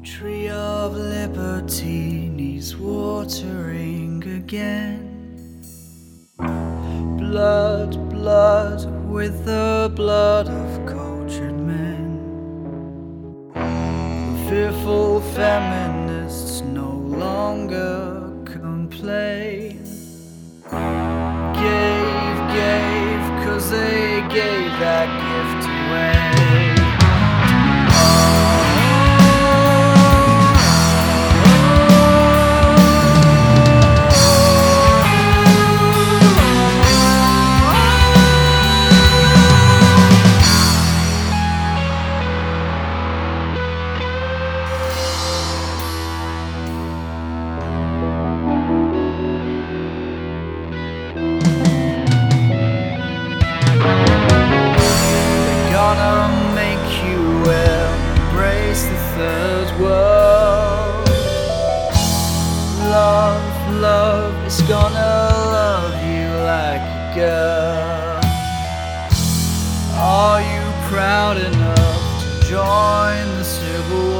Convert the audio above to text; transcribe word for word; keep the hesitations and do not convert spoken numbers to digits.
Tree of liberty needs watering again. Blood, blood with the blood of cultured men. Fearful feminists no longer complain. Gave, gave, cause they gave that gift away. Gonna make you embrace the third world. Love, love is gonna love you like a girl. Are you proud enough to join the civil